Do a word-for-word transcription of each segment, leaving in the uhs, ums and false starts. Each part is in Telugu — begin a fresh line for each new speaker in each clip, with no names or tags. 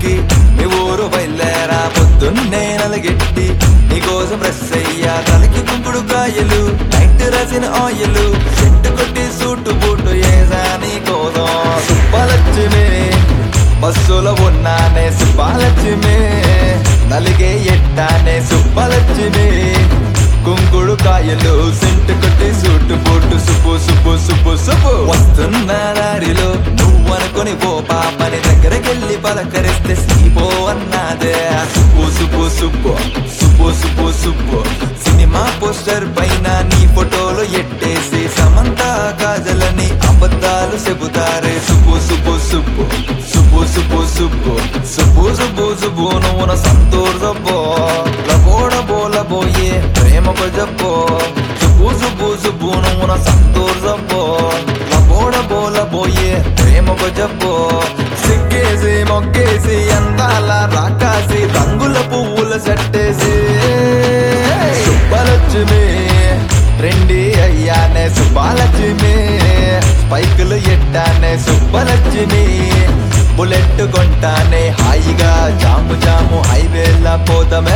ఎక్కి మీ ఊరు బయలుదేరా పొద్దున్నే నలగెట్టి నీకోసం ప్రెస్ అయ్యా తలకి కుంకుడు కాయలు నైట్ రాసిన ఆయిల్ చెట్టు కొట్టి సూటు బూటు ఏసా నీకోసం సుబ్బలక్ష్మి బస్సులో ఉన్నానే సుబ్బలక్ష్మి నలిగే ఎట్టానే సుబ్బలక్ష్మి కుంకుడు కాయలు సెంటు కొట్టి సూటు బూటు సుబ్బు సుబ్బు సుబ్బు సుబ్బు వస్తున్న దారిలో నువ్వు అనుకుని పో పాపని దగ్గరకెళ్ళి పలకరిస్తే సీపో అన్నాదే సుబ్బు సుబ్బు సుబ్బు సుబ్బు సుబ్బు సుబ్బు సినిమా పోస్టర్ పైన నీ ఫోటోలు ఎట్టేసి సమంత కాజలని అబద్ధాలు చెబుతారే సుబ్బు సుబ్బు సుబ్బు సుబ్బు సుబ్బు సుబ్బు సుబ్బు సుబ్బు సుబ్బు నువ్వు సంతూర్ జబ్బో లబోడ బోలబోయే ప్రేమకు జబ్బో సుబ్బు సుబ్బు సుబ్బు నువ్వు సంతూర్ జబ్బో లబోడ బోలబోయే ప్రేమకు జబ్బో సిగ్గేసి మొగ్గేసి అందాల రాకాసి రంగుల పువ్వుల చెట్టేసి సుబ్బలక్ష్మి రెండి అయ్యానే సుబ్బలక్ష్మి స్పైకులు ఎట్టానే సుబ్బలక్ష్మి బుల్లెట్ కొంటానే హాయిగా జాము జాము హైవేలా పోతామే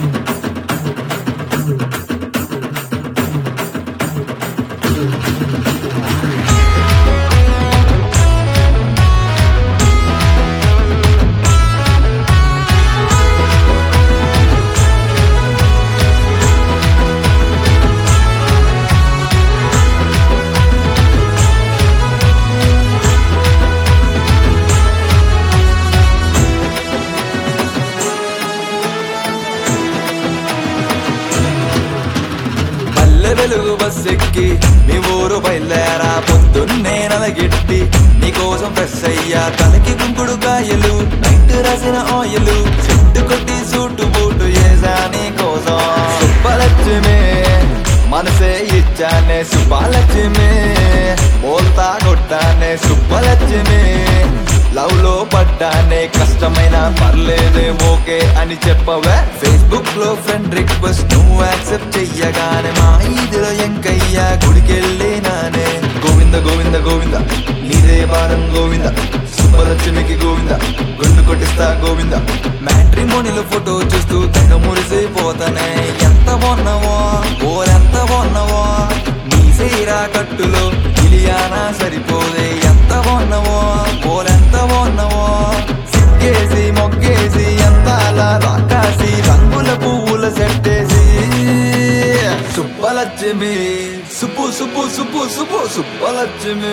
వెలుగు బస్ ఎక్కి మీ ఊరు బయలుదేరా పొద్దున్నే నలగెట్టి నీకోసం ఫ్రెష్ అయ్యా తలకి కుంకుడు కాయలు నైట్ రాసిన ఆయిల్ చెట్టు కొట్టి సూటు బూటు ఏసా నీకోసం సుబ్బలక్ష్మి మనసే ఇచ్చానే సుబ్బలక్ష్మి బోల్తా కొట్టానే సుబ్బలక్ష్మి లవ్ లో పడ్డానే కష్టమైన పర్లేదే ఓకే అని చెప్పవే ఫేస్బుక్ లో ఫ్రెండ్ రిక్వెస్ట్ నువ్వు యాక్సెప్ట్ చెయ్యగానే మా ఈదిలో ఎంకయ్యా గుడికెళ్ళినానే గోవింద గోవింద గోవింద నీదే భారం గోవింద సుబ్బలక్ష్మికి గోవింద గుండు కొట్టిస్తా గోవింద మ్యాట్రిమోనీలో ఫోటో చూస్తూ తెగ మురిసిపోతానే ఎంత బాగున్నావో ఓరెంత బాగున్నావో నీ సీరా కట్టులో ఇలియానా సరిపోదే ఎంత బాగున్నావో ఓరెంత బాగున్నావో సిగ్గేసి మొగ్గేసి అందాల రాకాసి రంగుల పువ్వుల చెట్టేసి సుబ్బలక్ష్మి సుబ్బు సుబ్బు సుబ్బు సుబ్బు సుబ్బలక్ష్మి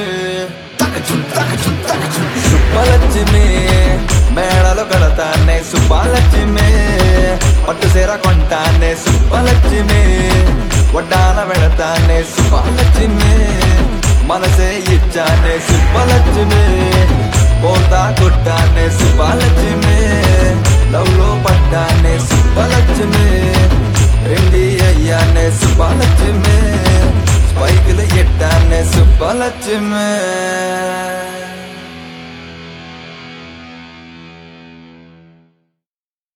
సుబ్బలక్ష్మి మేడలో కడతానే సుబ్బలక్ష్మి పట్టు సీర కొంటానే సుబ్బలక్ష్మి వడ్డాన పెడతానే సుబ్బలక్ష్మి మనసే ఇచ్చానే సుబ్బలక్ష్మి పోతా కొట్టానే సుబ్బలక్ష్మి లవ్ లో పడ్డానే సుబ్బలక్ష్మి రెండి అయ్యానే సుబ్బలక్ష్మి స్పైకులు ఎట్టానే సుబ్బలక్ష్మి